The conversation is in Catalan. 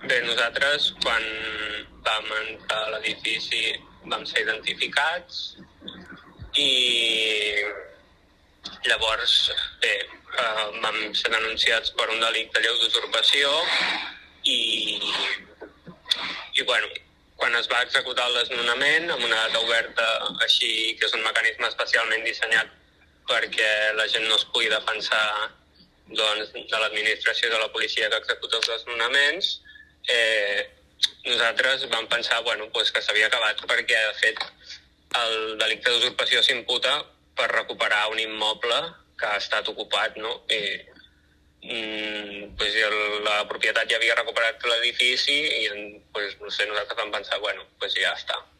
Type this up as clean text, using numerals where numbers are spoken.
Bé, nosaltres quan vam entrar a l'edifici vam ser identificats i llavors, bé, vam ser denunciats per un delicte lleu d'usurpació i bueno, quan es va executar el desnonament amb una data oberta així, que és un mecanisme especialment dissenyat perquè la gent no es pugui defensar doncs, de l'administració i de la policia que executa els desnonaments, nosaltres vam pensar doncs que s'havia acabat perquè, de fet, el delicte d'usurpació s'imputa per recuperar un immoble que ha estat ocupat, no? La propietat ja havia recuperat l'edifici i nosaltres vam pensar, ja està.